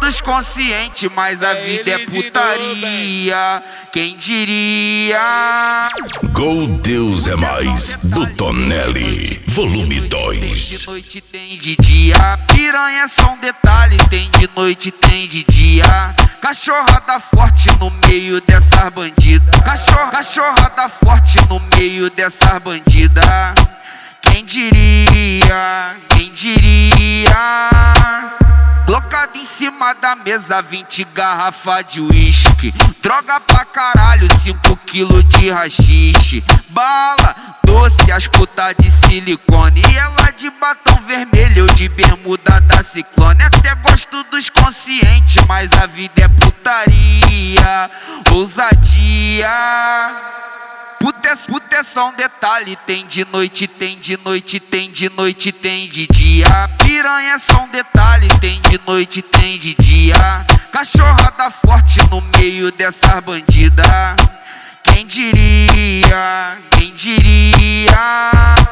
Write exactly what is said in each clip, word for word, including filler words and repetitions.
dos conscientes, mas a vida é putaria. Quem diria? Gol Deus é Mais, do Tonelli, volume dois. Tem de noite, tem de dia. Piranha é só um detalhe. Tem de noite, tem de dia. Cachorrada forte no meio dessas bandidas. Cachorro, cachorrada forte no meio dessas bandidas. Quem diria? Quem diria? Colocado em cima da mesa, vinte garrafa de uísque. Droga pra caralho, cinco quilos de rachixe. Bala, doce, as putas de silicone. E ela de batom vermelho, eu de bermuda da Ciclone. Até gosto dos conscientes, mas a vida é putaria. Ousadia. Puta é, puta é só um detalhe. Tem de noite, tem de noite, tem de noite, tem de dia. Piranha é só um detalhe. Tem de noite, tem de dia. Cachorrada forte no meio dessas bandidas. Quem diria? Quem diria?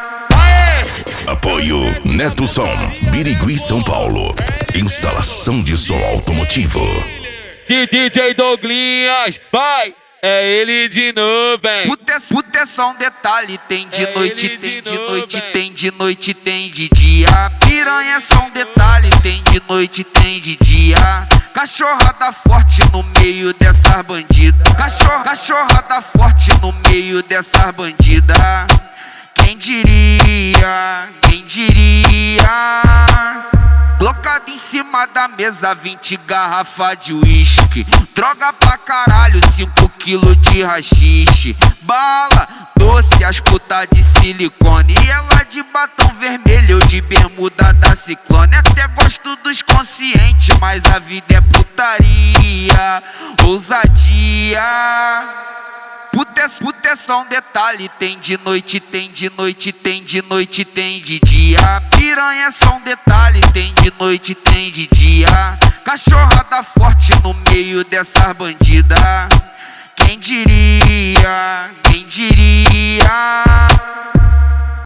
Apoio Neto Som, Birigui, São Paulo. Instalação de som automotivo. D J Douglinhas, vai! É ele de novo, hein? Puta é, puta é só um detalhe. Tem de É noite, ele tem de de novo, noite, hein? tem de noite, tem de dia. Piranha é só um detalhe. Tem de noite, tem de dia. Cachorrada forte no meio dessas bandidas. Cachorro, cachorrada forte no meio dessas bandidas. Quem diria? Quem diria? Colocado em cima da mesa, vinte garrafa de uísque. Droga pra caralho, cinco quilos de rachixe. Bala, doce, as putas de silicone. E ela de batom vermelho, eu de bermuda da Ciclone. Até gosto dos conscientes, mas a vida é putaria. Ousadia. Puta é, puta é só um detalhe. Tem de noite, tem de noite, tem de noite, tem de dia. Piranha é só um detalhe. Tem de noite, tem de dia. Cachorrada forte no meio dessas bandidas. Quem diria? Quem diria?